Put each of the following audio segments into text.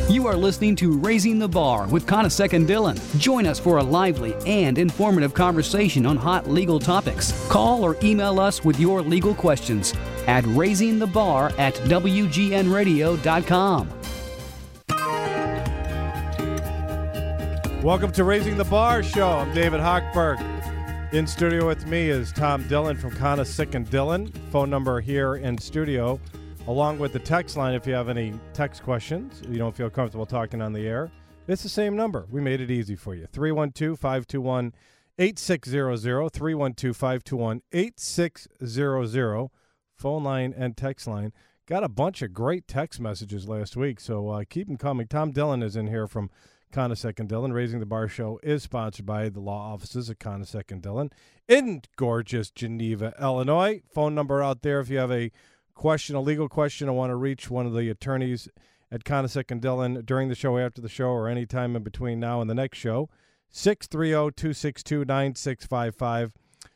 You are listening to Raising the Bar with Conasec and Dillon. Join us for a lively and informative conversation on hot legal topics. Call or email us with your legal questions at raisingthebar@wgnradio.com. Welcome to Raising the Bar Show. I'm David Hochberg. In studio with me is Tom Dillon from Conasec and Dillon. Phone number here in studio, along with the text line if you have any text questions. You don't feel comfortable talking on the air. It's the same number. We made it easy for you. 312-521-8600, 312-521-8600, phone line and text line. Got a bunch of great text messages last week, so keep them coming. Tom Dillon is in here from Conasec and Dillon. Raising the Bar Show is sponsored by the law offices of Conasec and Dillon in gorgeous Geneva, Illinois. Phone number out there if you have a question, a legal question, I want to reach one of the attorneys at Conasec and Dillon during the show, after the show, or any time in between now and the next show. 630-262-9655.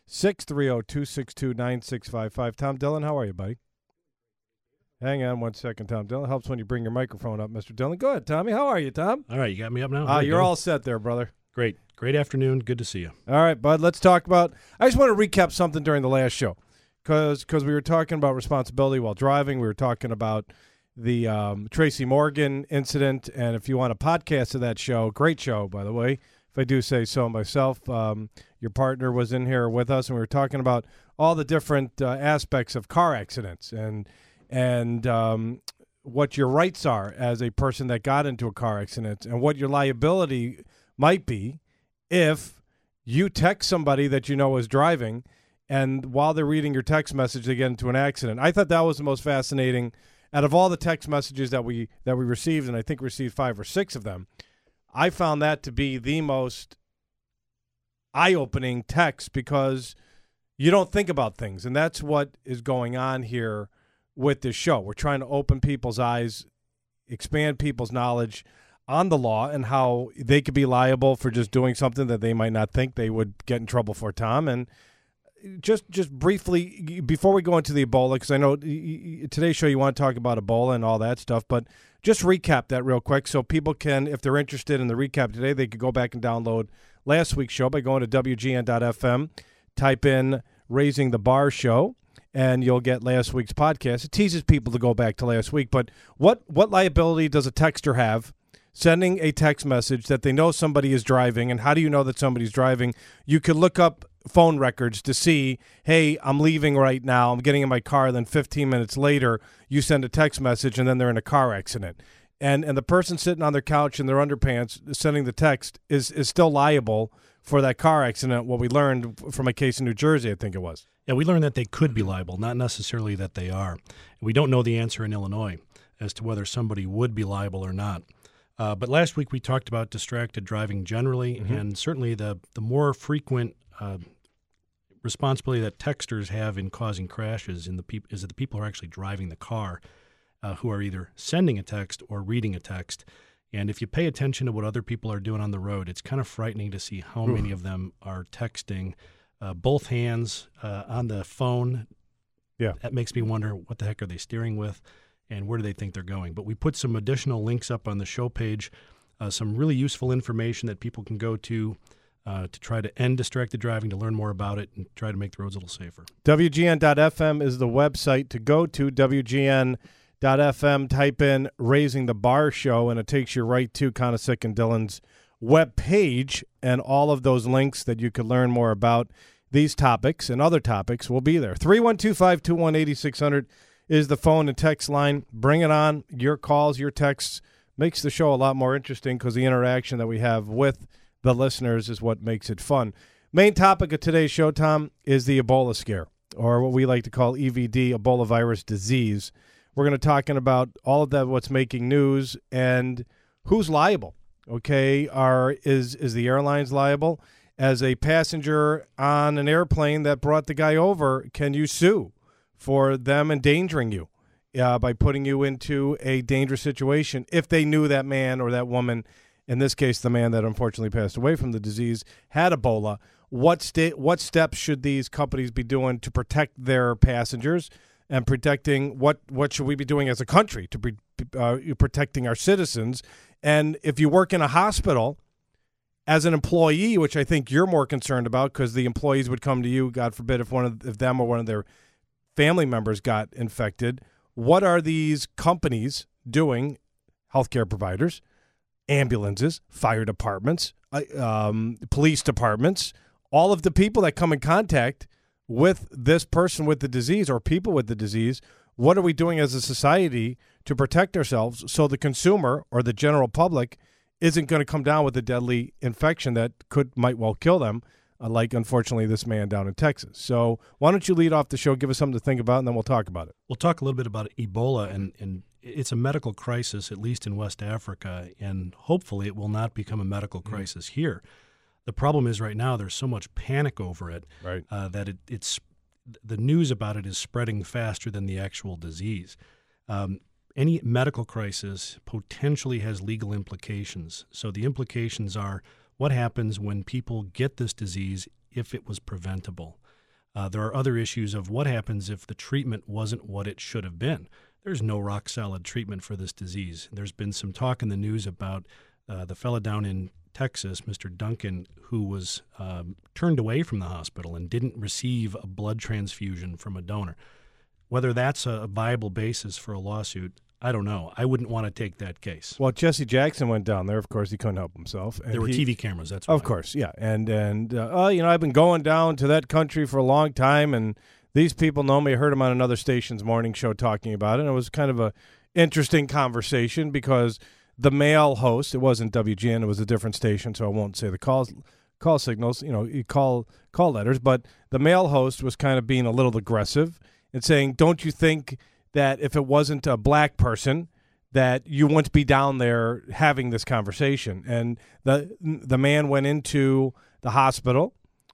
630-262-9655. Tom Dillon, how are you, buddy? Hang on one second, Tom Dillon. Helps when you bring your microphone up, Mr. Dillon. Go ahead, Tommy. How are you, Tom? All right, you got me up now? You're all set there, brother. Great. Great afternoon. Good to see you. All right, bud. Let's talk about – I just want to recap something during the last show because we were talking about responsibility while driving. We were talking about the Tracy Morgan incident, and if you want a podcast of that show, great show, by the way, if I do say so myself, your partner was in here with us, and we were talking about all the different aspects of car accidents and what your rights are as a person that got into a car accident and what your liability might be if you text somebody that you know is driving and while they're reading your text message they get into an accident. I thought that was the most fascinating out of all the text messages that we received, and I think we received 5 or 6 of them. I found that to be the most eye-opening text because you don't think about things, and that's what is going on here with this show. We're trying to open people's eyes, expand people's knowledge on the law and how they could be liable for just doing something that they might not think they would get in trouble for, Tom. And just briefly, before we go into the Ebola, because I know today's show you want to talk about Ebola and all that stuff, but just recap that real quick so people can, if they're interested in the recap today, they could go back and download last week's show by going to WGN.FM, type in Raising the Bar Show, and you'll get last week's podcast. It teases people to go back to last week, but what liability does a texter have sending a text message that they know somebody is driving, and how do you know that somebody's driving? You could look up phone records to see, hey, I'm leaving right now, I'm getting in my car, then 15 minutes later, you send a text message, and then they're in a car accident. And the person sitting on their couch in their underpants sending the text is still liable for that car accident, what we learned from a case in New Jersey, I think it was. Yeah, we learned that they could be liable, not necessarily that they are. We don't know the answer in Illinois as to whether somebody would be liable or not. But last week we talked about distracted driving generally, and certainly the more frequent responsibility that texters have in causing crashes is that the people who are actually driving the car who are either sending a text or reading a text. And if you pay attention to what other people are doing on the road, it's kind of frightening to see how many of them are texting both hands on the phone. Yeah. That makes me wonder, what the heck are they steering with, and where do they think they're going? But we put some additional links up on the show page, some really useful information that people can go to try to end distracted driving, to learn more about it, and try to make the roads a little safer. WGN.FM is the website to go to. WGN.FM, type in Raising the Bar Show, and it takes you right to Conasec and Dillon's web page, and all of those links that you could learn more about these topics and other topics will be there. 312-521-8600 is the phone and text line. Bring it on. Your calls, your texts makes the show a lot more interesting because the interaction that we have with the listeners is what makes it fun. Main topic of today's show, Tom, is the Ebola scare, or what we like to call EVD, Ebola virus disease. We're going to talking about all of that, what's making news, and who's liable. Okay, is the airlines liable? As a passenger on an airplane that brought the guy over, can you sue for them endangering you by putting you into a dangerous situation if they knew that man or that woman, in this case the man that unfortunately passed away from the disease, had Ebola? What steps should these companies be doing to protect their passengers? and protecting what should we be doing as a country to be protecting our citizens. And if you work in a hospital as an employee, which I think you're more concerned about because the employees would come to you, God forbid, if if them or one of their family members got infected, what are these companies doing, healthcare providers, ambulances, fire departments, police departments, all of the people that come in contact with this person with the disease or people with the disease, what are we doing as a society to protect ourselves so the consumer or the general public isn't going to come down with a deadly infection that might well kill them, like, unfortunately, this man down in Texas. So why don't you lead off the show, give us something to think about, and then we'll talk about it. We'll talk a little bit about Ebola, and it's a medical crisis, at least in West Africa, and hopefully it will not become a medical crisis here. The problem is right now there's so much panic over it that it's the news about it is spreading faster than the actual disease. Any medical crisis potentially has legal implications. So the implications are what happens when people get this disease if it was preventable. There are other issues of what happens if the treatment wasn't what it should have been. There's no rock-solid treatment for this disease. There's been some talk in the news about the fella down in Texas, Mr. Duncan, who was turned away from the hospital and didn't receive a blood transfusion from a donor. Whether that's a viable basis for a lawsuit, I don't know. I wouldn't want to take that case. Well, Jesse Jackson went down there. Of course, he couldn't help himself. And there were TV cameras. That's why. Of course, yeah. And I've been going down to that country for a long time, and these people know me. I heard him on another station's morning show talking about it. And it was kind of a interesting conversation because the male host, it wasn't WGN, it was a different station, so I won't say the call signals, call letters, but the male host was kind of being a little aggressive and saying, don't you think that if it wasn't a black person that you wouldn't be down there having this conversation? And the man went into the hospital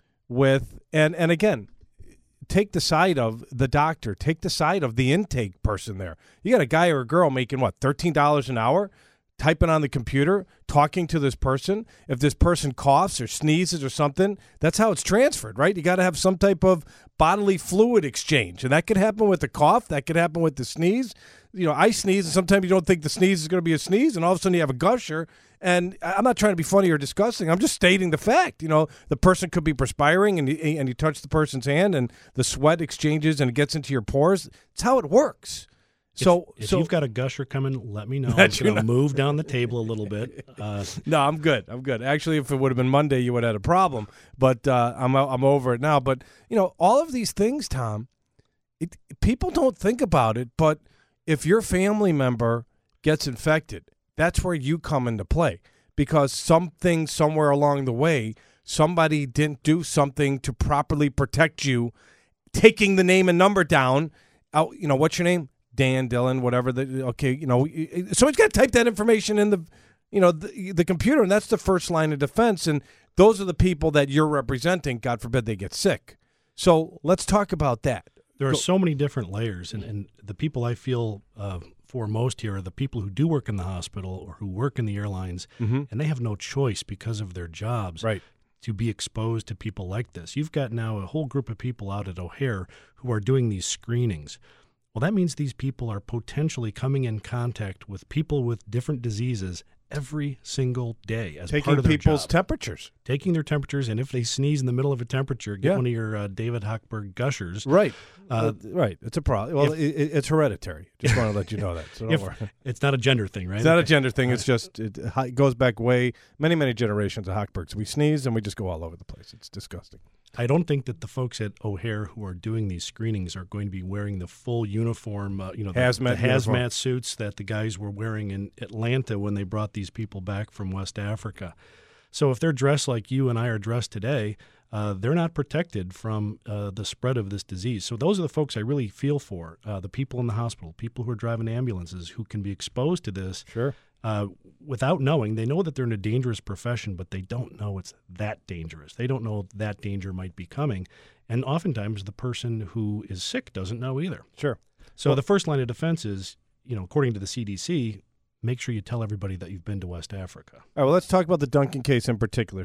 with, and again, take the side of the doctor, take the side of the intake person there. You got a guy or a girl making, what, $13 an hour? Typing on the computer, talking to this person. If this person coughs or sneezes or something, that's how it's transferred, right? You got to have some type of bodily fluid exchange. And that could happen with the cough. That could happen with the sneeze. I sneeze, and sometimes you don't think the sneeze is going to be a sneeze, and all of a sudden you have a gusher. And I'm not trying to be funny or disgusting. I'm just stating the fact. The person could be perspiring, and you touch the person's hand, and the sweat exchanges, and it gets into your pores. It's how it works. So if you've got a gusher coming, let me know. I'm going to move down the table a little bit. No, I'm good. Actually, if it would have been Monday, you would have had a problem. But I'm over it now. But, all of these things, Tom, people don't think about it. But if your family member gets infected, that's where you come into play. Because something somewhere along the way, somebody didn't do something to properly protect you, taking the name and number down. What's your name? Dan, Dylan, whatever. Somebody's got to type that information in the computer, and that's the first line of defense. And those are the people that you're representing. God forbid they get sick. So let's talk about that. There are so many different layers, and the people I feel for most here are the people who do work in the hospital or who work in the airlines, and they have no choice because of their jobs. Right. To be exposed to people like this. You've got now a whole group of people out at O'Hare who are doing these screenings. Well, that means these people are potentially coming in contact with people with different diseases every single day as part of their people's job. temperatures. Taking their temperatures, and if they sneeze in the middle of a temperature, get one of your David Hochberg gushers. Right. Right. It's a problem. Well, it's hereditary. Just want to let you know that. So don't worry. It's not a gender thing, right? It's not a gender thing. It's just it goes back way many, many generations of Hochbergs. We sneeze and we just go all over the place. It's disgusting. I don't think that the folks at O'Hare who are doing these screenings are going to be wearing the full uniform, the hazmat suits that the guys were wearing in Atlanta when they brought these people back from West Africa. So if they're dressed like you and I are dressed today, they're not protected from the spread of this disease. So those are the folks I really feel for, the people in the hospital, people who are driving ambulances who can be exposed to this. Sure. Without knowing. They know that they're in a dangerous profession, but they don't know it's that dangerous. They don't know that danger might be coming. And oftentimes the person who is sick doesn't know either. Sure. So the first line of defense is, according to the CDC, make sure you tell everybody that you've been to West Africa. All right, well, let's talk about the Duncan case in particular.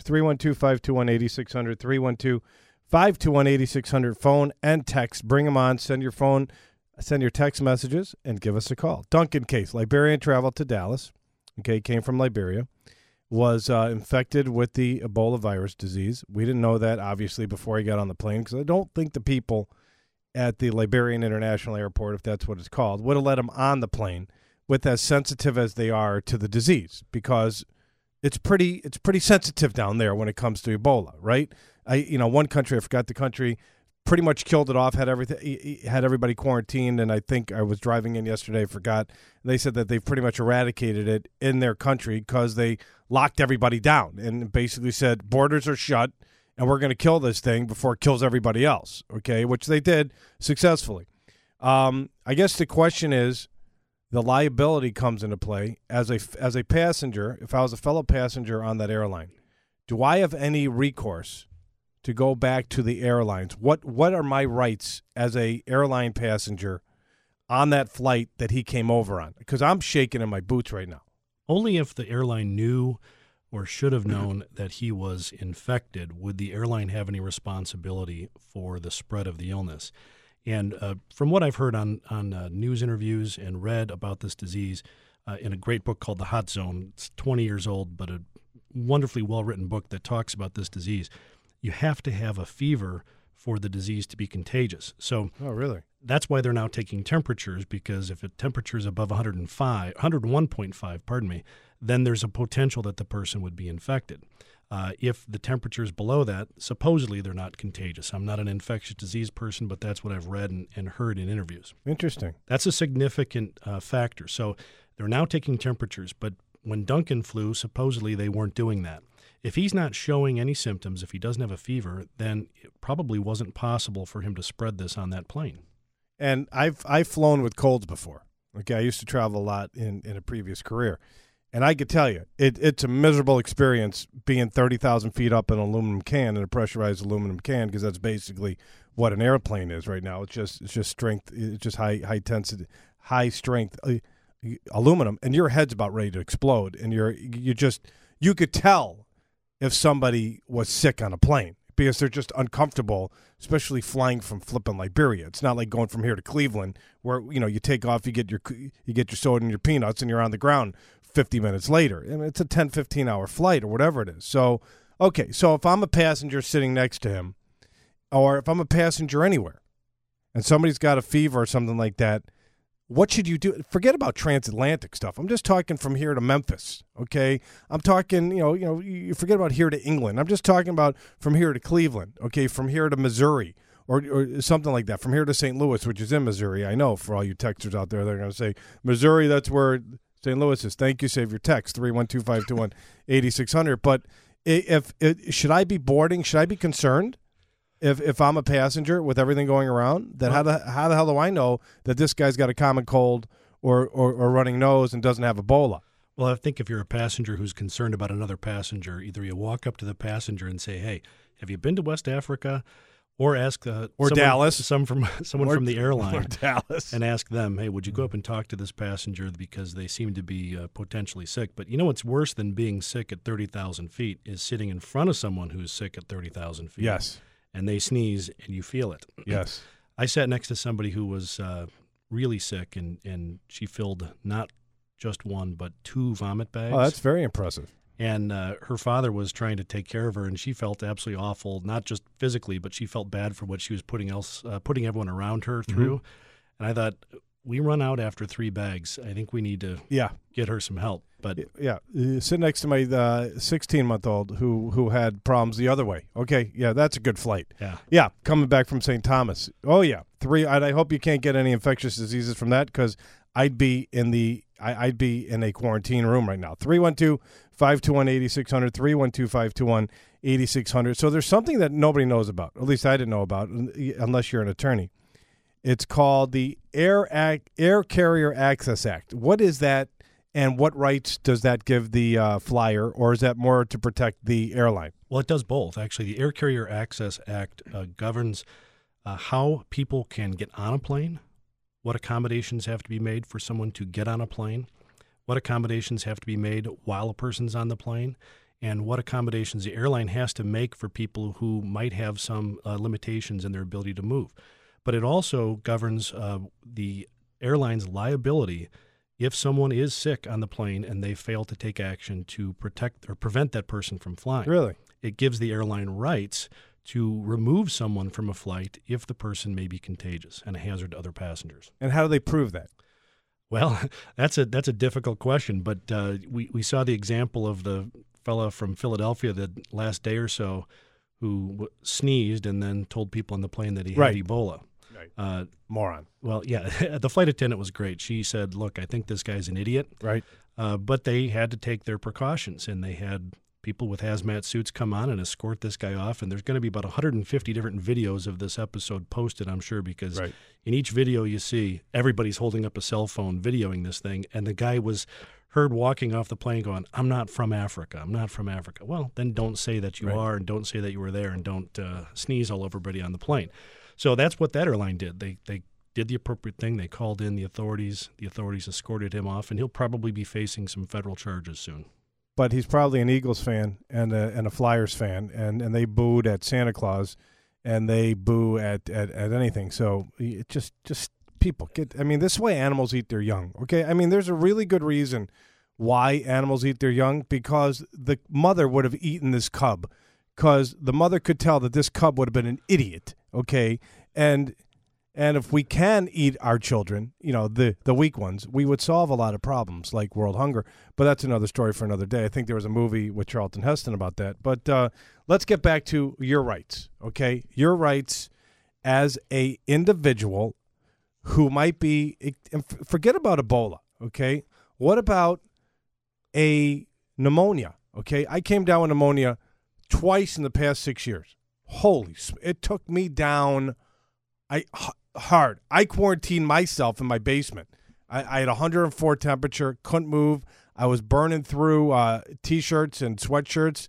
312-521-8600, 312-521-8600, phone and text. Bring them on. Send your phone. send your text messages and give us a call. Duncan Case, Liberian, traveled to Dallas. Okay, came from Liberia. Was infected with the Ebola virus disease. We didn't know that, obviously, before he got on the plane, because I don't think the people at the Liberian International Airport, if that's what it's called, would have let him on the plane with as sensitive as they are to the disease, because it's pretty sensitive down there when it comes to Ebola, right? One country, I forgot the country, pretty much killed it off, had everybody quarantined, and I think I was driving in yesterday, forgot. They said that they've pretty much eradicated it in their country because they locked everybody down and basically said borders are shut and we're going to kill this thing before it kills everybody else, okay, which they did successfully. I guess the question is, the liability comes into play. As a passenger, if I was a fellow passenger on that airline, do I have any recourse to go back to the airlines? What are my rights as a airline passenger on that flight that he came over on? Because I'm shaking in my boots right now. Only if the airline knew or should have known that he was infected would the airline have any responsibility for the spread of the illness. And from what I've heard on news interviews and read about this disease in a great book called The Hot Zone, it's 20 years old, but a wonderfully well-written book that talks about this disease, you have to have a fever for the disease to be contagious. So really? That's why they're now taking temperatures, because if a temperature is above 101.5, then there's a potential that the person would be infected. If the temperature is below that, supposedly they're not contagious. I'm not an infectious disease person, but that's what I've read and heard in interviews. Interesting. That's a significant factor. So they're now taking temperatures, but when Duncan flew, supposedly they weren't doing that. If he's not showing any symptoms, if he doesn't have a fever, then it probably wasn't possible for him to spread this on that plane. And I've flown with colds before. Okay, I used to travel a lot in a previous career. And I could tell you, it's a miserable experience being 30,000 feet up in an aluminum can, in a pressurized aluminum can, because that's basically what an airplane is right now. It's just strength. It's just high intensity, high strength aluminum, and your head's about ready to explode. And you could tell if somebody was sick on a plane, because they're just uncomfortable, especially flying from flipping Liberia. It's not like going from here to Cleveland, where you take off, you get your soda and your peanuts, and you're on the ground 50 minutes later. I mean, it's a 10, 15-hour flight or whatever it is. So, okay, so if I'm a passenger sitting next to him, or if I'm a passenger anywhere, and somebody's got a fever or something like that, what should you do? Forget about transatlantic stuff. I'm just talking from here to Memphis, okay? I'm talking, you forget about here to England. I'm just talking about from here to Cleveland, okay, from here to Missouri, or something like that, from here to St. Louis, which is in Missouri. I know for all you texters out there, they're going to say, Missouri, that's where St. Louis is. Thank you. Save your text, 312-521-8600. But should I be boarding? Should I be concerned? If I'm a passenger with everything going around, then how the hell do I know that this guy's got a common cold or running nose and doesn't have Ebola? Well, I think if you're a passenger who's concerned about another passenger, either you walk up to the passenger and say, "Hey, have you been to West Africa?" Or ask Dallas, someone from the airline, or Dallas, and ask them, "Hey, would you go up and talk to this passenger because they seem to be potentially sick?" But what's worse than being sick at 30,000 feet is sitting in front of someone who's sick at 30,000 feet. Yes. And they sneeze, and you feel it. Yes. I sat next to somebody who was really sick, and she filled not just one, but 2 vomit bags. Oh, that's very impressive. And her father was trying to take care of her, and she felt absolutely awful, not just physically, but she felt bad for what she was putting everyone around her through. Mm-hmm. And I thought, we run out after 3 bags. I think we need to get her some help. But sit next to my 16-month-old who had problems the other way. Okay, that's a good flight. Yeah, coming back from St. Thomas. Oh yeah, 3. I hope you can't get any infectious diseases from that, because I'd be in a quarantine room right now. 312-521-8600. 312-521-8600. So there's something that nobody knows about. At least I didn't know about, unless you're an attorney. It's called the Air Carrier Access Act. What is that, and what rights does that give the flyer, or is that more to protect the airline? Well, it does both, actually. The Air Carrier Access Act governs how people can get on a plane, what accommodations have to be made for someone to get on a plane, what accommodations have to be made while a person's on the plane, and what accommodations the airline has to make for people who might have some limitations in their ability to move. but it also governs the airline's liability if someone is sick on the plane and they fail to take action to protect or prevent that person from flying. Really? It gives the airline rights to remove someone from a flight if the person may be contagious and a hazard to other passengers. And how do they prove that? Well, that's a difficult question, but we saw the example of the fella from Philadelphia the last day or so who sneezed and then told people on the plane that he had Ebola. Right. Moron. Well, yeah, the flight attendant was great. She said, look, I think this guy's an idiot. Right. But they had to take their precautions, and they had people with hazmat suits come on and escort this guy off. And there's going to be about 150 different videos of this episode posted, I'm sure, because in each video you see everybody's holding up a cell phone videoing this thing. And the guy was heard walking off the plane going, I'm not from Africa. I'm not from Africa. Well, then don't say that you are, and don't say that you were there, and don't sneeze all over everybody on the plane. So that's what that airline did. They did the appropriate thing. They called in the authorities. The authorities escorted him off, and he'll probably be facing some federal charges soon. But he's probably an Eagles fan and a Flyers fan, and they booed at Santa Claus, and they boo at anything. So it just people get. I mean, this is why animals eat their young. Okay, I mean, there's a really good reason why animals eat their young, because the mother would have eaten this cub, because the mother could tell that this cub would have been an idiot. Okay, and if we can eat our children, you know, the weak ones, we would solve a lot of problems like world hunger. But that's another story for another day. I think there was a movie with Charlton Heston about that. But let's get back to your rights, okay? Your rights as a individual who might be – forget about Ebola, okay? What about a pneumonia, okay? I came down with pneumonia twice in the past 6 years. Holy – it took me down hard. I quarantined myself in my basement. I had 104 temperature, couldn't move. I was burning through T-shirts and sweatshirts.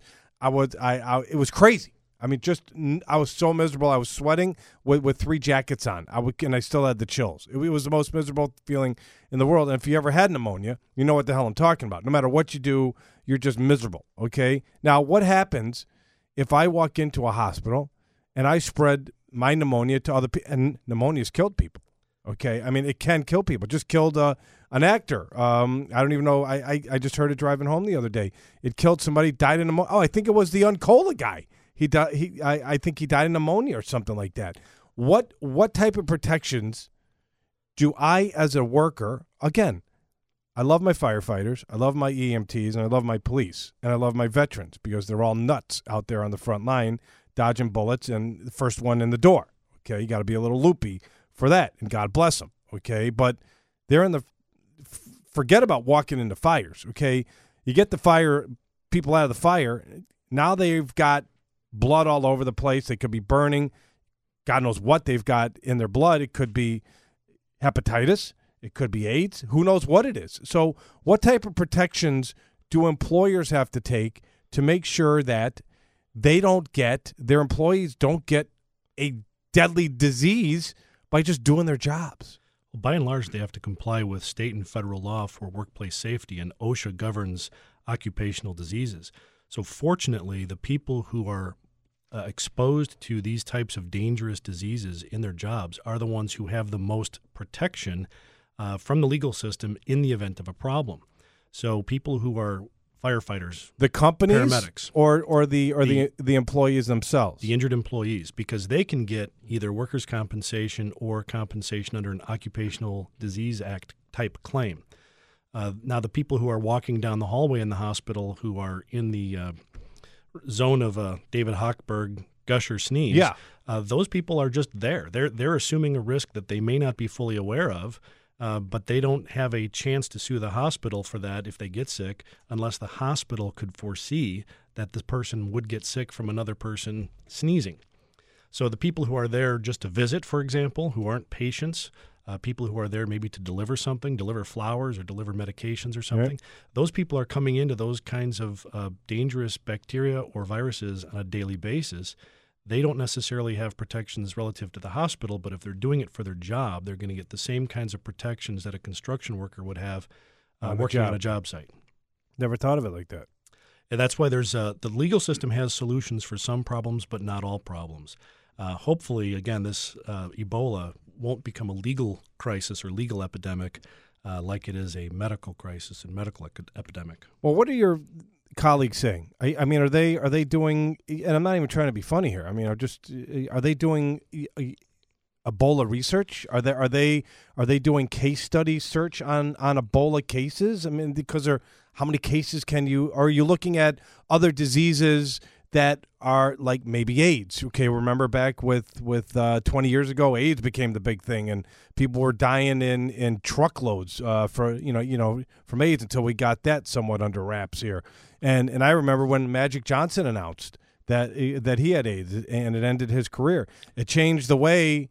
It was crazy. I mean, I was so miserable. I was sweating with 3 jackets on. And I still had the chills. It was the most miserable feeling in the world. And if you ever had pneumonia, you know what the hell I'm talking about. No matter what you do, you're just miserable, okay? Now, what happens if I walk into a hospital and I spread my pneumonia to other people? And pneumonia's killed people, okay? I mean, it can kill people. It just killed an actor. I don't even know. I just heard it driving home the other day. It killed somebody, died in pneumonia. Oh, I think it was the Uncola guy. He died. I think he died of pneumonia or something like that. What type of protections do I, as a worker, again, I love my firefighters, I love my EMTs, and I love my police, and I love my veterans because they're all nuts out there on the front line dodging bullets and the first one in the door. Okay, you got to be a little loopy for that, and God bless them. Okay, but they're in the forget about walking into fires. Okay, you get the fire people out of the fire. Now they've got blood all over the place. They could be burning. God knows what they've got in their blood. It could be hepatitis. It could be AIDS. Who knows what it is? So what type of protections do employers have to take to make sure that their employees don't get a deadly disease by just doing their jobs? Well, by and large, they have to comply with state and federal law for workplace safety, and OSHA governs occupational diseases. So fortunately, the people who are exposed to these types of dangerous diseases in their jobs are the ones who have the most protection from the legal system in the event of a problem. So people who are firefighters, the companies, paramedics, or the employees themselves, the injured employees, because they can get either workers' compensation or compensation under an Occupational Disease Act type claim. Now, the people who are walking down the hallway in the hospital who are in the zone of David Hochberg gusher sneeze, those people are just there. They're assuming a risk that they may not be fully aware of, but they don't have a chance to sue the hospital for that if they get sick unless the hospital could foresee that the person would get sick from another person sneezing. So the people who are there just to visit, for example, who aren't patients, people who are there maybe to deliver something, deliver flowers or deliver medications or something, those people are coming into those kinds of dangerous bacteria or viruses on a daily basis. They don't necessarily have protections relative to the hospital, but if they're doing it for their job, they're going to get the same kinds of protections that a construction worker would have working on a job site. Never thought of it like that. And that's why there's the legal system has solutions for some problems, but not all problems. Hopefully, again, this Ebola won't become a legal crisis or legal epidemic like it is a medical crisis and medical epidemic. Well, what are your colleagues saying? I mean, are they doing? And I'm not even trying to be funny here. I mean, are they doing Ebola research? Are they doing case study search on Ebola cases? I mean, because how many cases are you looking at other diseases that are like maybe AIDS? Okay, remember back with 20 years ago, AIDS became the big thing, and people were dying in truckloads from AIDS until we got that somewhat under wraps here. And I remember when Magic Johnson announced that he had AIDS and it ended his career. It changed the way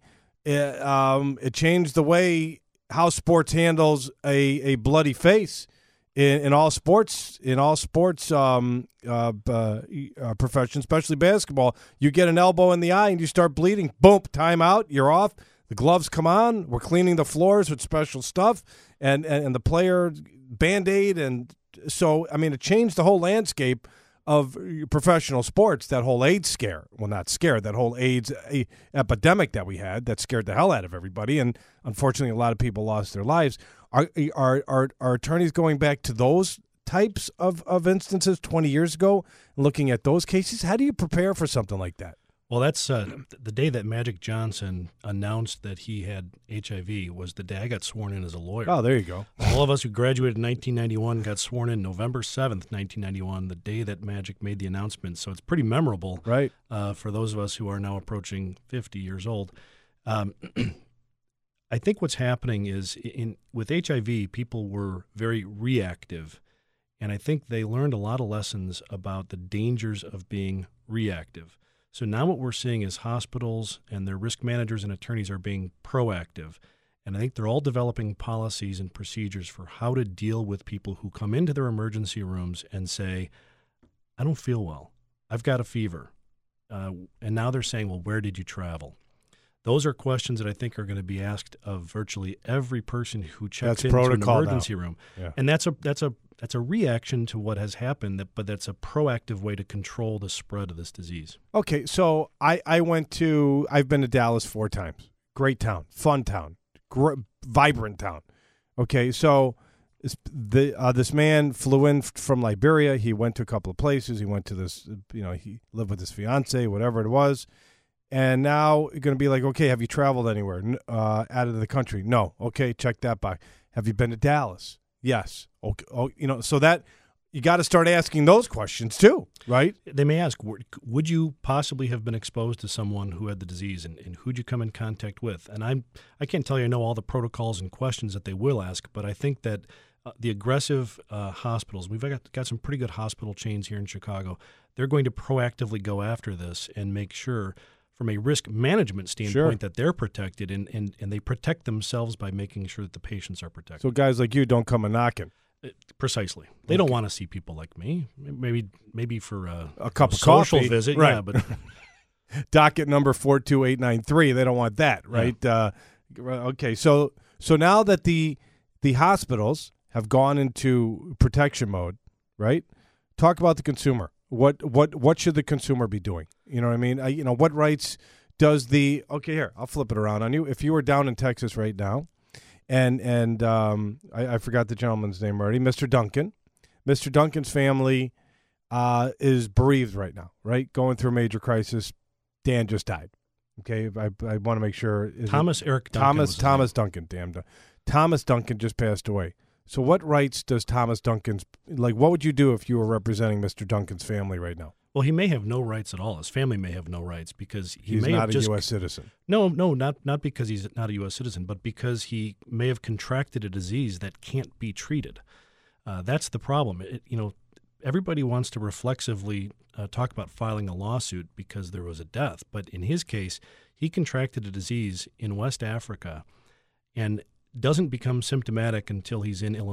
how sports handles a bloody face. In all sports professions, especially basketball, you get an elbow in the eye and you start bleeding. Boom, timeout, you're off. The gloves come on. We're cleaning the floors with special stuff, and the player Band-Aid. And so, I mean, it changed the whole landscape of professional sports, that whole AIDS scare. Well, not scare, that whole AIDS epidemic that we had that scared the hell out of everybody. And unfortunately, a lot of people lost their lives. Are attorneys going back to those types of instances 20 years ago and looking at those cases? How do you prepare for something like that? Well, that's the day that Magic Johnson announced that he had HIV was the day I got sworn in as a lawyer. Oh, there you go. All of us who graduated in 1991 got sworn in November 7th, 1991, the day that Magic made the announcement. So it's pretty memorable, right? For those of us who are now approaching 50 years old. I think what's happening is with HIV, people were very reactive, and I think they learned a lot of lessons about the dangers of being reactive. So now what we're seeing is hospitals and their risk managers and attorneys are being proactive, and I think they're all developing policies and procedures for how to deal with people who come into their emergency rooms and say, I don't feel well, I've got a fever, and now they're saying, well, where did you travel? Those are questions that I think are going to be asked of virtually every person who checks into an emergency room. Yeah. And that's a reaction to what has happened, but that's a proactive way to control the spread of this disease. Okay, so I've been to Dallas 4 times. Great town, fun town, vibrant town. Okay, so this man flew in from Liberia. He went to a couple of places. He went to this, he lived with his fiance, whatever it was. And now you're going to be like, okay, have you traveled anywhere out of the country? No. Okay, check that box. Have you been to Dallas? Yes. Okay. Oh, so that you got to start asking those questions too, right? They may ask, would you possibly have been exposed to someone who had the disease, and who'd you come in contact with? And I can't tell you I know all the protocols and questions that they will ask, but I think that the aggressive hospitals, we've got some pretty good hospital chains here in Chicago, they're going to proactively go after this and make sure from a risk management standpoint that they're protected, and they protect themselves by making sure that the patients are protected. So guys like you don't come a knocking. Precisely. They don't want to see people like me. Maybe for a cup of social coffee. Visit. Right. Yeah, but docket number 42893. They don't want that, right? Yeah. Okay. So now that the hospitals have gone into protection mode, right? Talk about the consumer. What should the consumer be doing? You know what I mean? What rights does here, I'll flip it around on you. If you were down in Texas right now, and I forgot the gentleman's name already, Mr. Duncan. Mr. Duncan's family is bereaved right now, right? Going through a major crisis. Dan just died. Okay, I want to make sure. Thomas Duncan, damn. Thomas Duncan just passed away. So what rights does Thomas Duncan's, what would you do if you were representing Mr. Duncan's family right now? Well, he may have no rights at all. His family may have no rights because he's may not have a just, U.S. citizen. No, not because he's not a U.S. citizen, but because he may have contracted a disease that can't be treated. That's the problem. Everybody wants to reflexively talk about filing a lawsuit because there was a death, but in his case, he contracted a disease in West Africa, and doesn't become symptomatic until he's in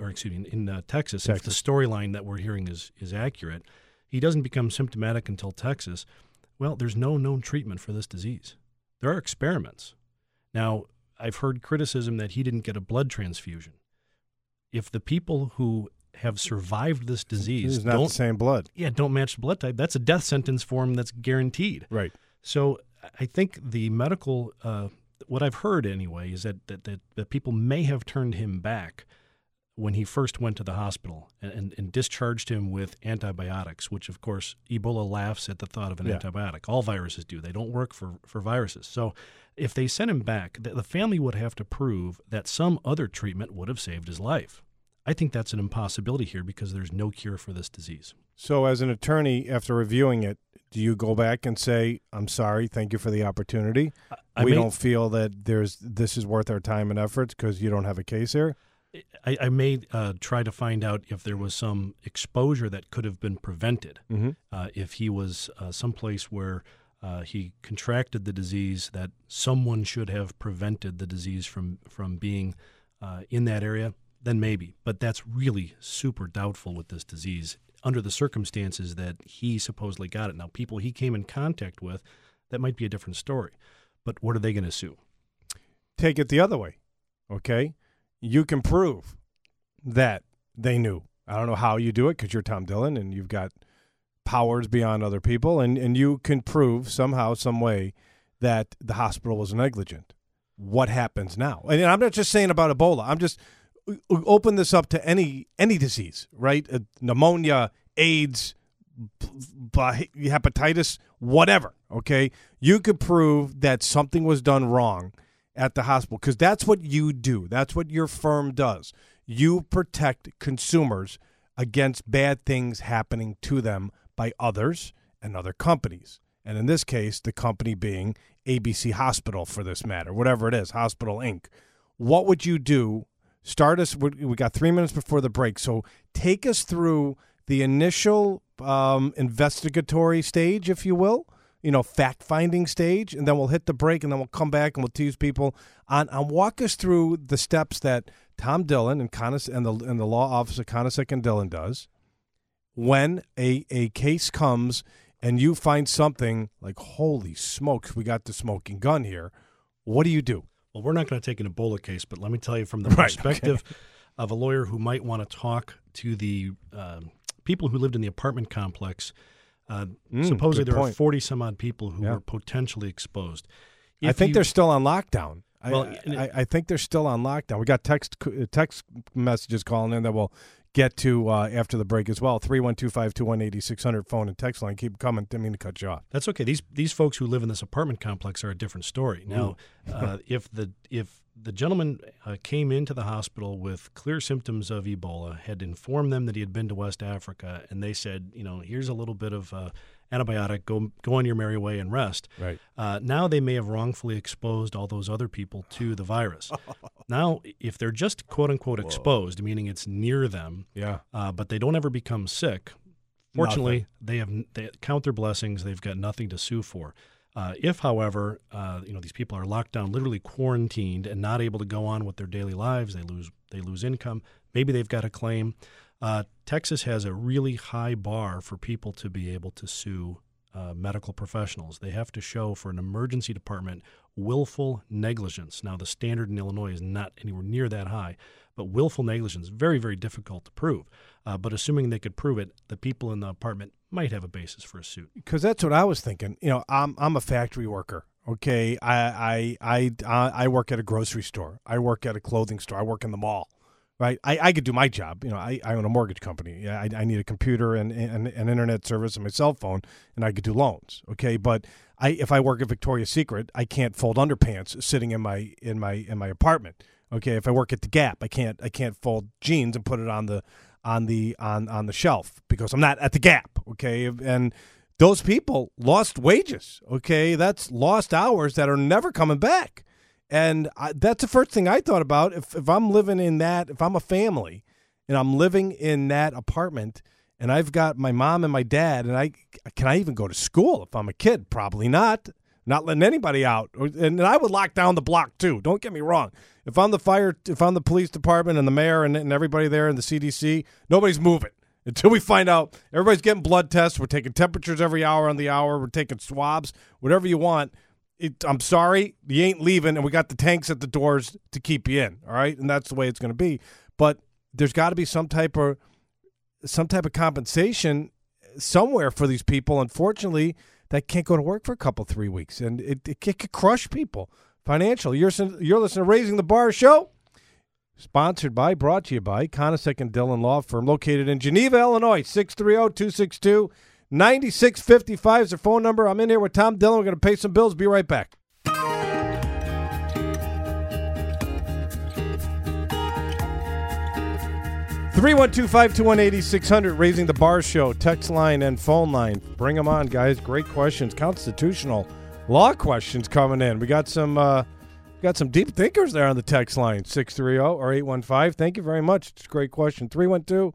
Texas. If the storyline that we're hearing is accurate, he doesn't become symptomatic until Texas. Well, there's no known treatment for this disease. There are experiments. Now, I've heard criticism that he didn't get a blood transfusion. If the people who have survived this disease don't the same blood. Yeah, don't match the blood type, that's a death sentence for him that's guaranteed. Right. So I think the medical, what I've heard anyway, is that people may have turned him back when he first went to the hospital and discharged him with antibiotics, which, of course, Ebola laughs at the thought of an antibiotic. All viruses do. They don't work for viruses. So if they sent him back, the family would have to prove that some other treatment would have saved his life. I think that's an impossibility here because there's no cure for this disease. So as an attorney, after reviewing it, do you go back and say, I'm sorry, thank you for the opportunity? We don't feel that this is worth our time and efforts because you don't have a case here? I may try to find out if there was some exposure that could have been prevented. Mm-hmm. If he was someplace where he contracted the disease, that someone should have prevented the disease from being in that area, then maybe. But that's really super doubtful with this disease under the circumstances that he supposedly got it. Now, people he came in contact with, that might be a different story. But what are they going to sue? Take it the other way, okay? You can prove that they knew. I don't know how you do it because you're Tom Dillon and you've got powers beyond other people, and you can prove somehow, some way that the hospital was negligent. What happens now? And I'm not just saying about Ebola. I'm just open this up to any disease, right? Pneumonia, AIDS, hepatitis, whatever, okay? You could prove that something was done wrong at the hospital because that's what you do. That's what your firm does. You protect consumers against bad things happening to them by others and other companies. And in this case, the company being ABC Hospital for this matter, whatever it is, Hospital Inc. What would you do? Start us. We got 3 minutes before the break. So take us through the initial investigatory stage, if you will, fact-finding stage, and then we'll hit the break, and then we'll come back and we'll tease people on walk us through the steps that Tom Dillon and the law office of Konasek and Dillon does when a case comes and you find something like, holy smokes, we got the smoking gun here. What do you do? Well, we're not going to take an Ebola case, but let me tell you from the perspective of a lawyer who might want to talk to the people who lived in the apartment complex. Supposedly there are 40-some-odd people who were potentially exposed. I think they're still on lockdown. I think they're still on lockdown. We got text messages calling in that we'll get to after the break as well. 312-521-8600 phone and text line. Keep coming. Didn't mean to cut you off. That's okay. These folks who live in this apartment complex are a different story. Now, if the gentleman came into the hospital with clear symptoms of Ebola, had informed them that he had been to West Africa, and they said, here's a little bit of antibiotic, go on your merry way and rest. Right. Now they may have wrongfully exposed all those other people to the virus. Now, if they're just quote-unquote exposed, meaning it's near them, but they don't ever become sick, fortunately, they count their blessings. They've got nothing to sue for. If, however, these people are locked down, literally quarantined, and not able to go on with their daily lives, they lose income. Maybe they've got a claim. Texas has a really high bar for people to be able to sue medical professionals. They have to show for an emergency department willful negligence. Now, the standard in Illinois is not anywhere near that high, but willful negligence is very, very difficult to prove. But assuming they could prove it, the people in the apartment might have a basis for a suit. Because that's what I was thinking. I'm a factory worker. Okay, I work at a grocery store. I work at a clothing store. I work in the mall. Right, I could do my job. I own a mortgage company. I need a computer and internet service and my cell phone, and I could do loans. Okay, but if I work at Victoria's Secret, I can't fold underpants sitting in my apartment. Okay, if I work at the Gap, I can't fold jeans and put it on the shelf because I'm not at the Gap. Okay, and those people lost wages. Okay, that's lost hours that are never coming back. And that's the first thing I thought about. If I'm living in that, if I'm a family and I'm living in that apartment and I've got my mom and my dad, and can I even go to school if I'm a kid? Probably not. Not letting anybody out. And I would lock down the block too. Don't get me wrong. If I'm the police department and the mayor and everybody there and the CDC, nobody's moving until we find out. Everybody's getting blood tests. We're taking temperatures every hour on the hour. We're taking swabs, whatever you want. I'm sorry, you ain't leaving, and we got the tanks at the doors to keep you in, all right? And that's the way it's going to be. But there's got to be some type of compensation somewhere for these people. Unfortunately, that can't go to work for a couple, 3 weeks, and it could crush people financially. You're listening to Raising the Bar Show, brought to you by Conasec and Dillon Law Firm, located in Geneva, Illinois. 630-262-9655 is their phone number. I'm in here with Tom Dillon. We're going to pay some bills. Be right back. 312-521-8600, Raising the Bar Show, text line and phone line. Bring them on, guys. Great questions, constitutional law questions coming in. We got some deep thinkers there on the text line, 630 or 815. Thank you very much. It's a great question. 312-521-8600,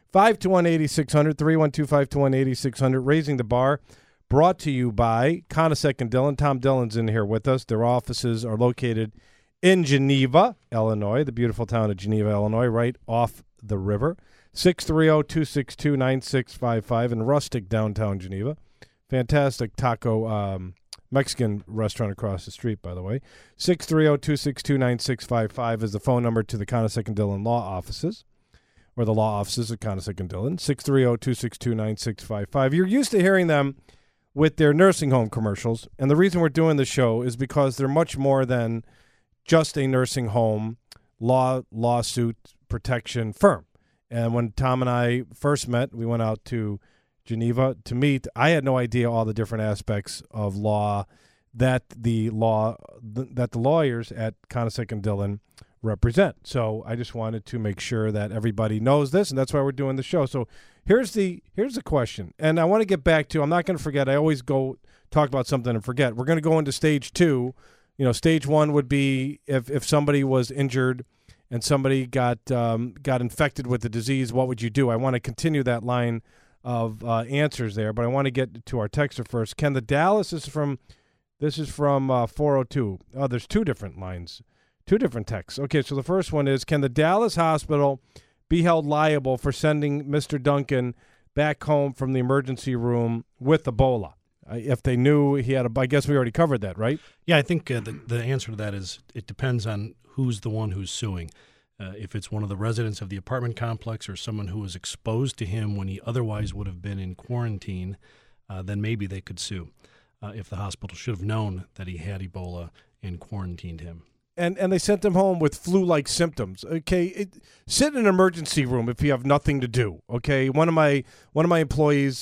312-521-8600, Raising the Bar, brought to you by Conasec and Dillon. Tom Dillon's in here with us. Their offices are located in Geneva, Illinois, the beautiful town of Geneva, Illinois, right off the river. 630-262-9655 in rustic downtown Geneva. Fantastic taco Mexican restaurant across the street, by the way. 630-262-9655 is the phone number to the Conasec and Dillon law offices, or the law offices of Conasec and Dillon. 630-262-9655. You're used to hearing them with their nursing home commercials, and the reason we're doing the show is because they're much more than just a nursing home lawsuit protection firm. And when Tom and I first met, we went out to Geneva to meet. I had no idea all the different aspects of law that the lawyers at Conasec and Dillon represent. So I just wanted to make sure that everybody knows this, and that's why we're doing the show. So here's the question, and I want to get back to, I'm not going to forget, I always go talk about something and forget. We're going to go into stage 2. Stage 1 would be if somebody was injured and somebody got infected with the disease, what would you do? I want to continue that line of answers there, but I want to get to our texter first. Can the Dallas, this is from 402. Oh, there's two different lines, two different texts. Okay, so the first one is, can the Dallas hospital be held liable for sending Mr. Duncan back home from the emergency room with Ebola? If they knew he had I guess we already covered that, right? Yeah, I think the answer to that is it depends on who's the one who's suing. If it's one of the residents of the apartment complex or someone who was exposed to him when he otherwise would have been in quarantine, then maybe they could sue if the hospital should have known that he had Ebola and quarantined him. And they sent him home with flu-like symptoms. Okay, sit in an emergency room if you have nothing to do. Okay, one of my employees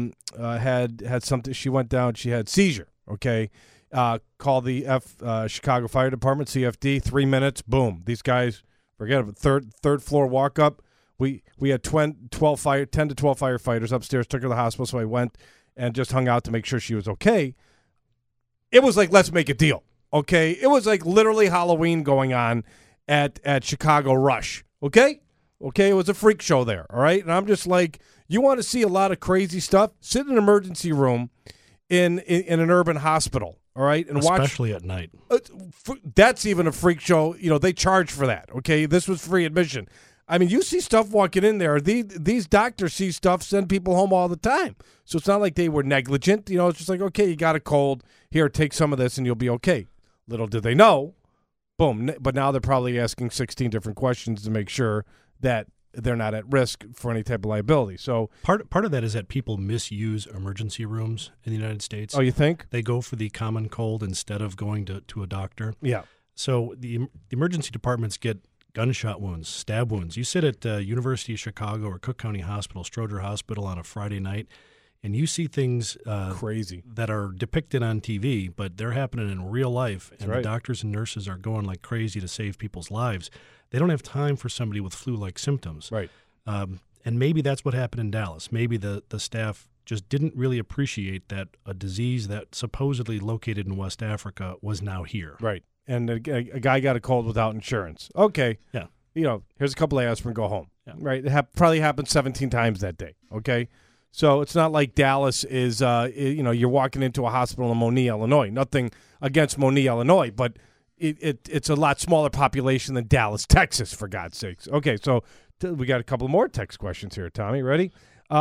had something. She went down. She had seizure. Okay, call the Chicago Fire Department, CFD. 3 minutes. Boom. These guys, forget it. Third floor walk up. We had 10 to 12 firefighters upstairs. Took her to the hospital. So I went and just hung out to make sure she was okay. It was like, let's make a deal. Okay, it was like literally Halloween going on at Chicago Rush. Okay, it was a freak show there. All right, and I'm just like, you want to see a lot of crazy stuff? Sit in an emergency room in an urban hospital. All right, and especially at night. That's even a freak show. They charge for that. Okay, this was free admission. I mean, you see stuff walking in there. These doctors see stuff, send people home all the time. So it's not like they were negligent. It's just like, okay, you got a cold. Here, take some of this and you'll be okay. Little did they know, boom. But now they're probably asking 16 different questions to make sure that they're not at risk for any type of liability. So part of that is that people misuse emergency rooms in the United States. Oh, you think? They go for the common cold instead of going to a doctor. Yeah. So the emergency departments get gunshot wounds, stab wounds. You sit at University of Chicago or Cook County Hospital, Stroger Hospital on a Friday night, and you see things crazy that are depicted on TV, but they're happening in real life. That's and right. The doctors and nurses are going like crazy to save people's lives. They don't have time for somebody with flu-like symptoms. Right. And maybe that's what happened in Dallas. Maybe the staff just didn't really appreciate that a disease that supposedly located in West Africa was now here. Right. And a guy got a cold without insurance. Okay. Yeah. Here's a couple of aspirin, go home. Yeah. Right. It probably happened 17 times that day. Okay. So it's not like Dallas is, you're walking into a hospital in Monier, Illinois. Nothing against Monier, Illinois, but it's a lot smaller population than Dallas, Texas, for God's sakes. Okay, so we got a couple more text questions here, Tommy. Ready?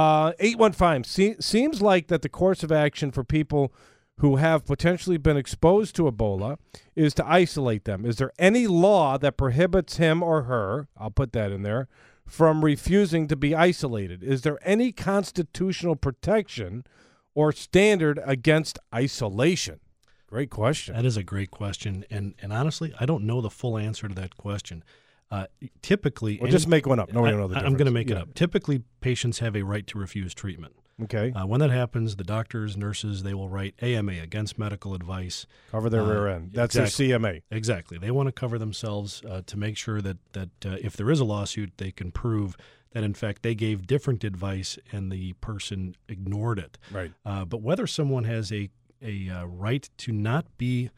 815. Seems like that the course of action for people who have potentially been exposed to Ebola is to isolate them. Is there any law that prohibits him or her, I'll put that in there, from refusing to be isolated? Is there any constitutional protection or standard against isolation? Great question. That is a great question. And honestly, I don't know the full answer to that question. Typically... Well, just make one up. Nobody knows the difference. I'm going to make it up. Typically, patients have a right to refuse treatment. Okay. When that happens, the doctors, nurses, they will write AMA, against medical advice. Cover their rear end. That's exactly, their CMA. Exactly. They want to cover themselves to make sure that if there is a lawsuit, they can prove that, in fact, they gave different advice and the person ignored it. Right. But whether someone has a right to not be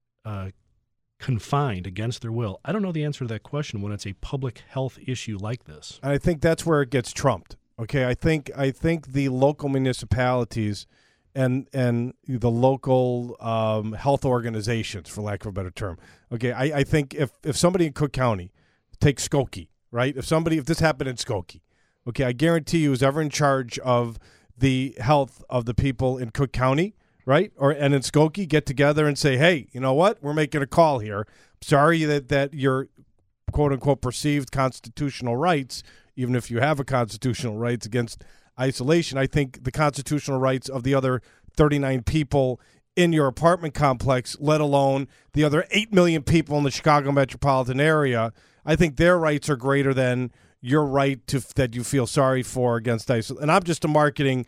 confined against their will, I don't know the answer to that question when it's a public health issue like this. And I think that's where it gets trumped. Okay, I think the local municipalities and the local health organizations, for lack of a better term. Okay, I think if somebody in Cook County, take Skokie, right? If this happened in Skokie, okay, I guarantee you, who's ever in charge of the health of the people in Cook County, right, and in Skokie, get together and say, hey, you know what? We're making a call here. Sorry that your quote unquote perceived constitutional rights, even if you have a constitutional rights against isolation, I think the constitutional rights of the other 39 people in your apartment complex, let alone the other 8 million people in the Chicago metropolitan area, I think their rights are greater than your right that you feel sorry for against isolation. And I'm just a marketing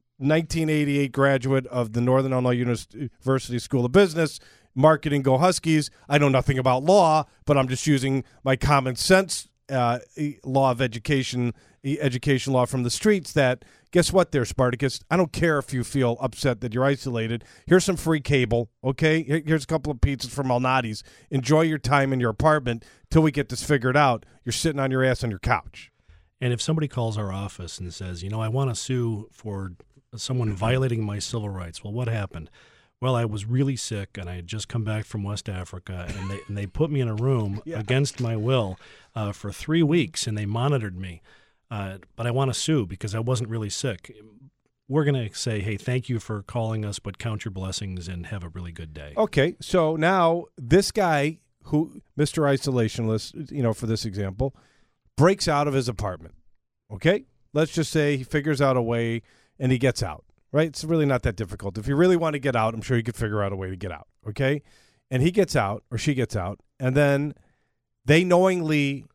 1988 graduate of the Northern Illinois University School of Business. Marketing, go Huskies. I know nothing about law, but I'm just using my common sense law of education law from the streets that, guess what there, Spartacus? I don't care if you feel upset that you're isolated. Here's some free cable, okay? Here's a couple of pizzas from Malnati's. Enjoy your time in your apartment till we get this figured out. You're sitting on your ass on your couch. And if somebody calls our office and says, I want to sue for someone violating my civil rights, well, what happened? Well, I was really sick, and I had just come back from West Africa, and they put me in a room against my will for 3 weeks, and they monitored me. But I want to sue because I wasn't really sick. We're going to say, hey, thank you for calling us, but count your blessings and have a really good day. Okay, so now this guy, who Mr. Isolationist, for this example, breaks out of his apartment. Okay? Let's just say he figures out a way and he gets out. Right? It's really not that difficult. If you really want to get out, I'm sure you could figure out a way to get out, okay? And he gets out, or she gets out, and then they knowingly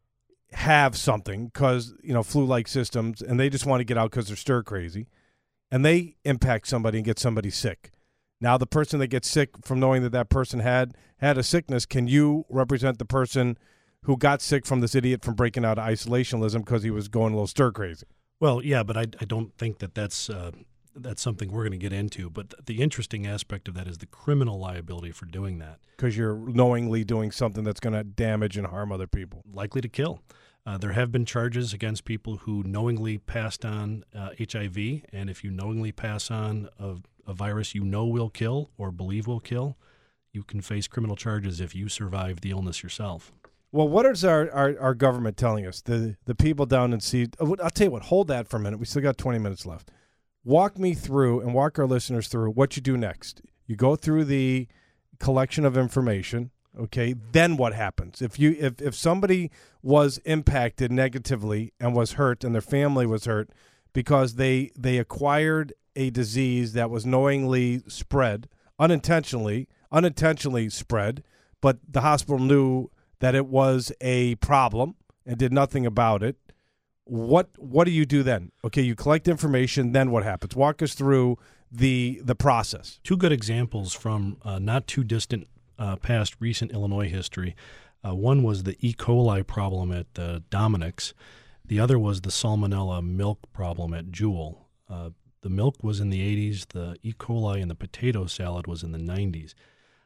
have something because, flu-like systems, and they just want to get out because they're stir-crazy, and they impact somebody and get somebody sick. Now, the person that gets sick from knowing that person had a sickness, can you represent the person who got sick from this idiot from breaking out of isolationism because he was going a little stir-crazy? Well, yeah, but I don't think that's something we're going to get into. But the interesting aspect of that is the criminal liability for doing that. Because you're knowingly doing something that's going to damage and harm other people. Likely to kill. There have been charges against people who knowingly passed on HIV. And if you knowingly pass on a virus will kill or believe will kill, you can face criminal charges if you survive the illness yourself. Well, what is our government telling us? The people down in C. I'll tell you what, hold that for a minute. We still got 20 minutes left. Walk me through and walk our listeners through what you do next. You go through the collection of information, okay? Then what happens? If somebody was impacted negatively and was hurt and their family was hurt because they acquired a disease that was knowingly spread, unintentionally spread, but the hospital knew that it was a problem and did nothing about it, what do you do then? Okay, you collect information, then what happens? Walk us through the process. Two good examples from not too distant past recent Illinois history. One was the E. coli problem at Dominick's. The other was the salmonella milk problem at Jewel. The milk was in the 80s. The E. coli in the potato salad was in the 90s.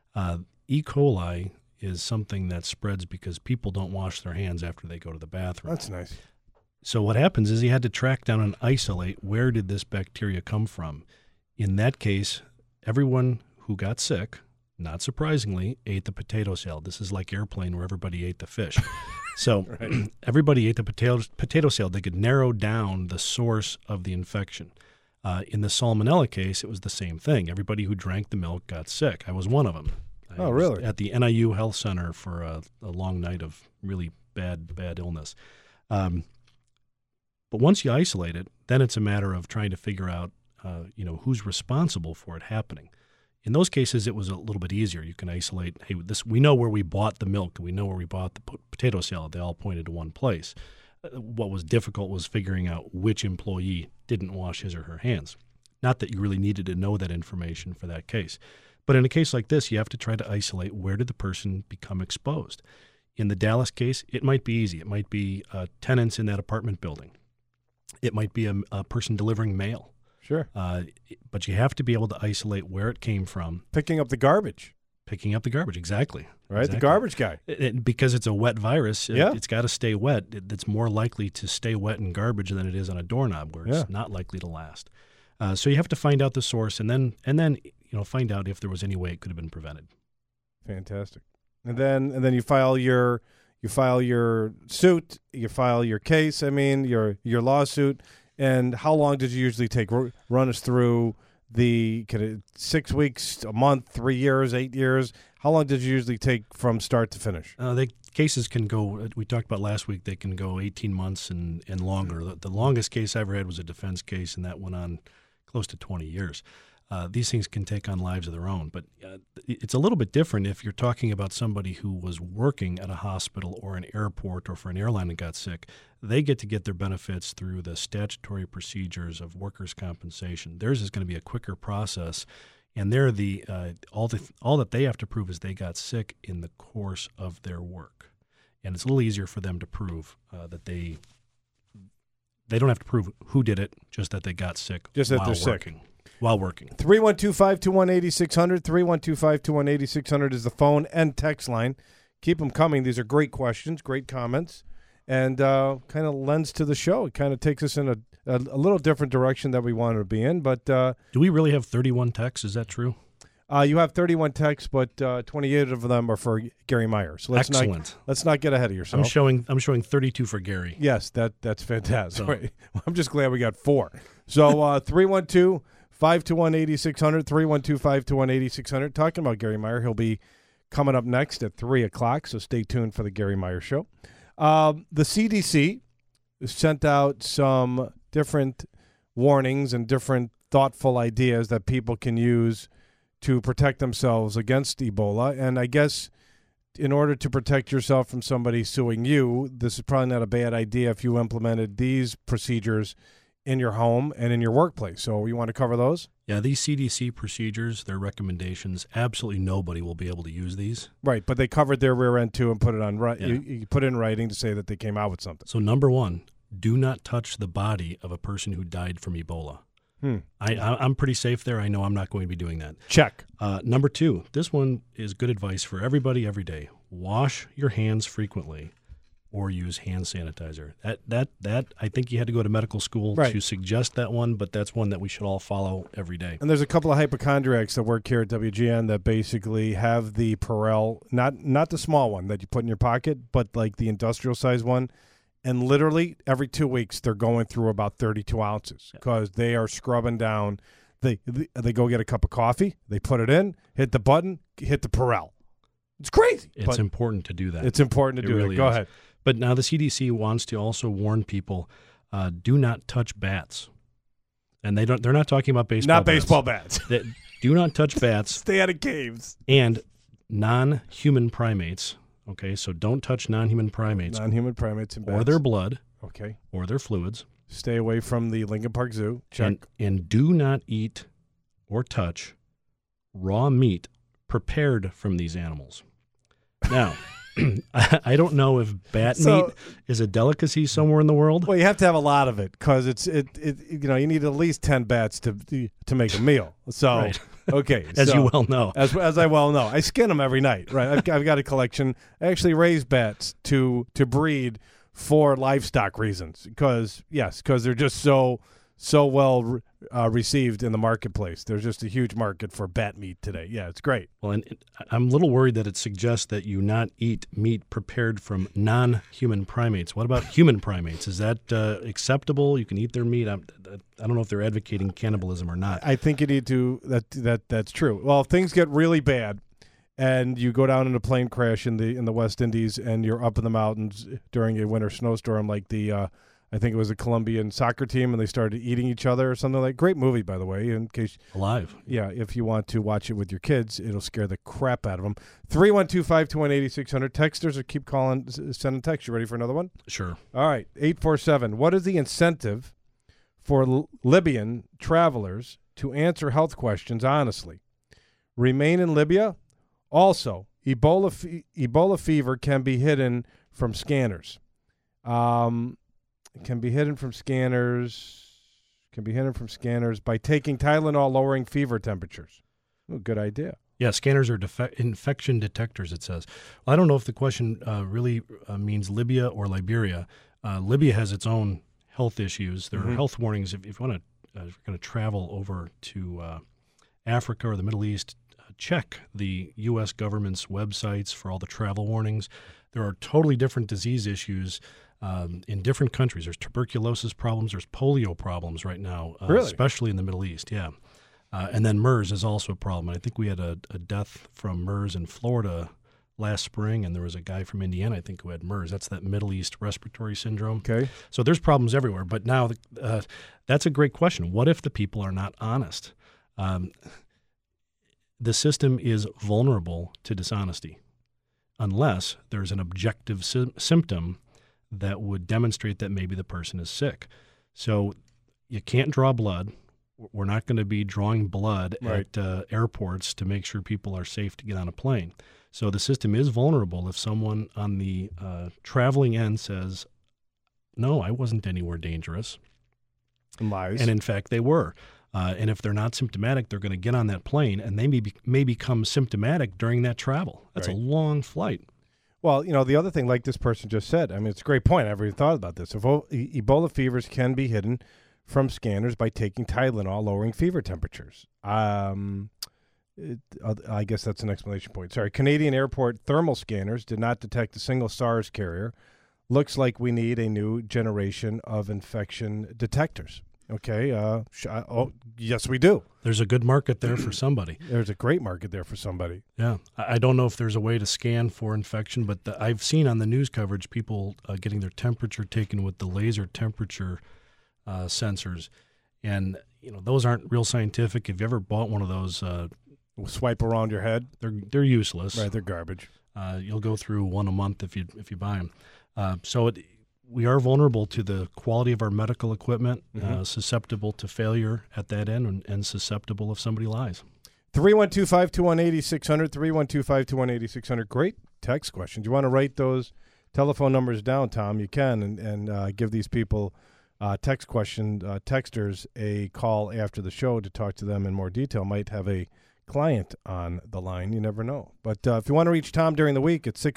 E. coli is something that spreads because people don't wash their hands after they go to the bathroom. That's nice. So what happens is he had to track down and isolate where did this bacteria come from. In that case, everyone who got sick, not surprisingly, ate the potato salad. This is like Airplane where everybody ate the fish. So right. Everybody ate the potato salad. They could narrow down the source of the infection. In the salmonella case, it was the same thing. Everybody who drank the milk got sick. I was one of them. Oh, really? At the NIU Health Center for a long night of really bad illness. But once you isolate it, then it's a matter of trying to figure out who's responsible for it happening. In those cases, it was a little bit easier. You can isolate, hey, we know where we bought the milk, and we know where we bought the potato salad. They all pointed to one place. What was difficult was figuring out which employee didn't wash his or her hands. Not that you really needed to know that information for that case. But in a case like this, you have to try to isolate where did the person become exposed. In the Dallas case, it might be easy. It might be tenants in that apartment building. It might be a person delivering mail. Sure. But you have to be able to isolate where it came from. Picking up the garbage. Picking up the garbage, exactly. Right, exactly. The garbage guy. Because it's a wet virus, Yeah. It's got to stay wet. It's more likely to stay wet in garbage than it is on a doorknob, where it's not likely to last. So you have to find out the source, and then find out if there was any way it could have been prevented. Fantastic. And then you file your suit, you file your case. I mean your lawsuit. And how long did you usually take? Run us through the 6 weeks, a month, 3 years, 8 years. How long did you usually take from start to finish? The cases can go, we talked about last week, they can go 18 months and longer. The longest case I ever had was a defense case, and that went on close to 20 years. These things can take on lives of their own, but it's a little bit different if you're talking about somebody who was working at a hospital or an airport or for an airline and got sick. They get to get their benefits through the statutory procedures of workers' compensation. Theirs is going to be a quicker process, and they're all that they have to prove is they got sick in the course of their work, and it's a little easier for them to prove that they don't have to prove who did it, just that they got sick, just that they're working. Sick. While working. 312-521-8600. 312-521-8600 is the phone and text line. Keep them coming. These are great questions, great comments, and kind of lends to the show. It kind of takes us in a little different direction that we wanted to be in. But do we really have 31 texts? Is that true? You have 31 texts, but 28 of them are for Gary Meyer. So let's not get ahead of yourself. I'm showing 32 for Gary. Yes, that's fantastic. So. Right. Well, I'm just glad we got 4. So 312-521-8600, 312-521-8600. Talking about Gary Meyer, he'll be coming up next at 3 o'clock, so stay tuned for the Gary Meyer Show. The CDC sent out some different warnings and different thoughtful ideas that people can use to protect themselves against Ebola. And I guess in order to protect yourself from somebody suing you, this is probably not a bad idea if you implemented these procedures in your home and in your workplace. So you want to cover those? Yeah, these CDC procedures, their recommendations, absolutely nobody will be able to use these. Right, but they covered their rear end too and put it on you put it in writing to say that they came out with something. So number 1, do not touch the body of a person who died from Ebola. I'm pretty safe there. I know I'm not going to be doing that. Check. Number 2, this one is good advice for everybody every day. Wash your hands frequently or use hand sanitizer. That I think you had to go to medical school to suggest that one, but that's one that we should all follow every day. And there's a couple of hypochondriacs that work here at WGN that basically have the Perel, not the small one that you put in your pocket, but like the industrial size one. And literally every 2 weeks they're going through about 32 ounces because they are scrubbing down. They go get a cup of coffee, they put it in, hit the button, hit the Perel. It's crazy. It's important to do that. It's important to do that. Go ahead. But now the CDC wants to also warn people, do not touch bats. And they're not talking about baseball bats. Not baseball bats. Do not touch bats. Stay out of caves. And non-human primates. Okay, so don't touch non-human primates. Non-human primates and bats. Or their blood. Okay. Or their fluids. Stay away from the Lincoln Park Zoo. Check. And do not eat or touch raw meat prepared from these animals. Now, I don't know if bat meat is a delicacy somewhere in the world. Well, you have to have a lot of it because you need at least 10 bats to make a meal. So. Right. Okay, as you well know. As I well know. I skin them every night, right? I've got a collection. I actually raise bats to breed for livestock reasons because they're just so well received in the marketplace. There's just a huge market for bat meat today. Yeah, it's great. Well, and I'm a little worried that it suggests that you not eat meat prepared from non-human primates. What about human primates? Is that acceptable? You can eat their meat. I don't know if they're advocating cannibalism or not. I think you need to. That's true. Well, if things get really bad, and you go down in a plane crash in the West Indies, and you're up in the mountains during a winter snowstorm like the I think it was a Colombian soccer team, and they started eating each other or something like. Great movie, by the way. In case Alive. Yeah, if you want to watch it with your kids, it'll scare the crap out of them. 312-521-8600. Texters, keep calling, sending text. You ready for another one? Sure. All right, 847. What is the incentive for Libyan travelers to answer health questions honestly? Remain in Libya? Also, Ebola fever can be hidden from scanners. Can be hidden from scanners by taking Tylenol, lowering fever temperatures. Oh, good idea. Yeah, scanners are infection detectors, it says. Well, I don't know if the question really means Libya or Liberia. Libya has its own health issues. There are health warnings. If you want to, if you're going to travel over to Africa or the Middle East, check the U.S. government's websites for all the travel warnings. There are totally different disease issues in different countries. There's tuberculosis problems. There's polio problems right now, really? Especially in the Middle East. Yeah. And then MERS is also a problem. I think we had a death from MERS in Florida last spring, and there was a guy from Indiana, I think, who had MERS. That's that Middle East respiratory syndrome. Okay. So there's problems everywhere. But now that's a great question. What if the people are not honest? The system is vulnerable to dishonesty unless there's an objective symptom that would demonstrate that maybe the person is sick. So you can't draw blood. We're not going to be drawing blood at airports to make sure people are safe to get on a plane. So the system is vulnerable if someone on the traveling end says, no, I wasn't anywhere dangerous. Lies. And in fact, they were. And if they're not symptomatic, they're going to get on that plane, and they may become symptomatic during that travel. That's a long flight. Well, the other thing, like this person just said, I mean, it's a great point. I never even thought about this. Ebola fevers can be hidden from scanners by taking Tylenol, lowering fever temperatures. I guess that's an explanation point. Sorry. Canadian airport thermal scanners did not detect a single SARS carrier. Looks like we need a new generation of infection detectors. Okay. Yes, we do. There's a good market there for somebody. There's a great market there for somebody. Yeah. I don't know if there's a way to scan for infection, but I've seen on the news coverage people getting their temperature taken with the laser temperature sensors. And, those aren't real scientific. If you ever bought one of those, swipe around your head, they're useless. Right, they're garbage. You'll go through one a month if you buy them. We are vulnerable to the quality of our medical equipment, susceptible to failure at that end, and susceptible if somebody lies. 312-521-8600, 312-521-8600. Great text questions. You want to write those telephone numbers down, Tom? You can, and give these people texters a call after the show to talk to them in more detail. Might have a client on the line. You never know. But if you want to reach Tom during the week, it's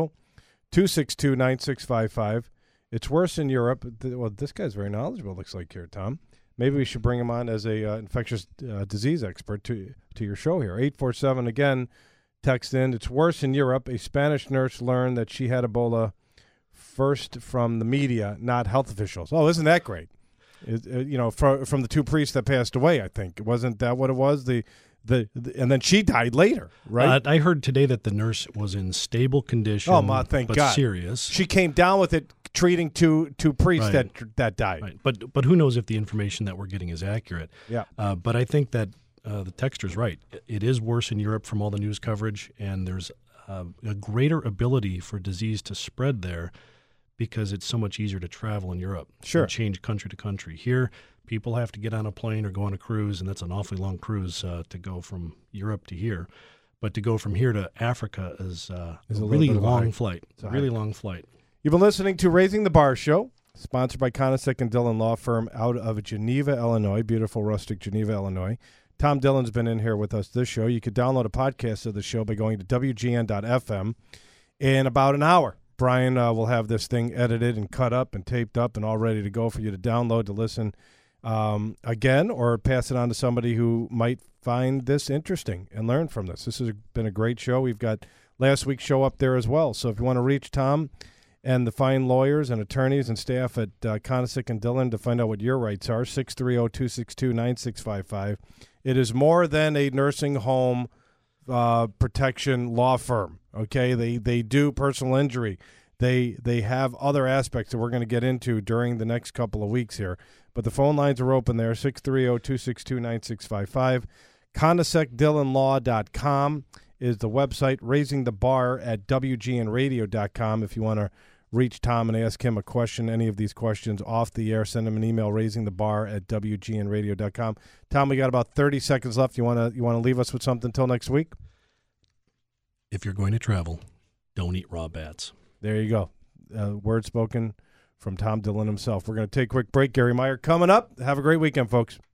630-262-9655. It's worse in Europe. Well, this guy's very knowledgeable, looks like here, Tom. Maybe we should bring him on as a infectious disease expert to your show here. 847, again, text in. It's worse in Europe. A Spanish nurse learned that she had Ebola first from the media, not health officials. Oh, isn't that great? From the two priests that passed away, I think. Wasn't that what it was? And then she died later, right? I heard today that the nurse was in stable condition, thank but God. Serious. She came down with it, treating two priests that died. Right. But who knows if the information that we're getting is accurate? Yeah. But I think that the texter's right. It is worse in Europe from all the news coverage, and there's a greater ability for disease to spread there because it's so much easier to travel in Europe. Sure. And change country to country. Here, people have to get on a plane or go on a cruise, and that's an awfully long cruise to go from Europe to here. But to go from here to Africa is a really long flight. It's a really long flight. You've been listening to Raising the Bar Show, sponsored by Conasec and Dillon Law Firm out of Geneva, Illinois, beautiful rustic Geneva, Illinois. Tom Dillon's been in here with us this show. You could download a podcast of the show by going to WGN.FM in about an hour. Brian will have this thing edited and cut up and taped up and all ready to go for you to download, to listen again, or pass it on to somebody who might find this interesting and learn from this. This has been a great show. We've got last week's show up there as well. So if you want to reach Tom and the fine lawyers and attorneys and staff at Conasec and Dillon to find out what your rights are, 630-262-9655. It is more than a nursing home protection law firm. Okay, they do personal injury. They have other aspects that we're going to get into during the next couple of weeks here. But the phone lines are open there, 630-262-9655. ConasecDillonLaw.com is the website. Raising the Bar at WGNradio.com if you want to reach Tom and ask him a question, any of these questions off the air. Send him an email, raisingthebar at WGNradio.com. Tom, we got about 30 seconds left. You want to leave us with something until next week? If you're going to travel, don't eat raw bats. There you go. Word spoken from Tom Dillon himself. We're going to take a quick break. Gary Meyer coming up. Have a great weekend, folks.